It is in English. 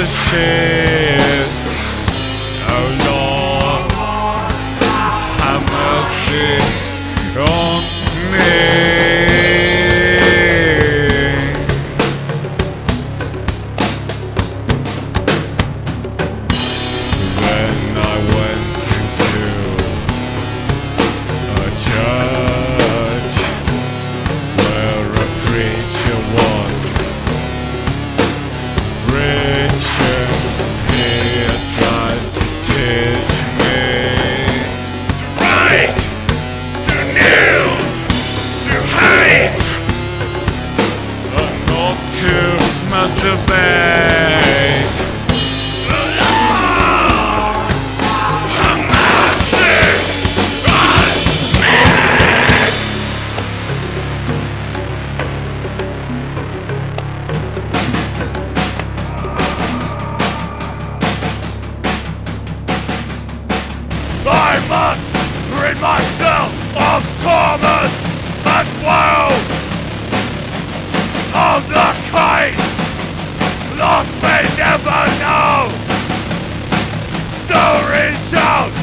shit. Oh Lord, have mercy on me. Then I went into a church where a preacher was preaching. He had tried to teach me to write, to kneel, to hate, and not to masturbate. I must rid myself of torment and woe, of the kind lost may never know. So reach out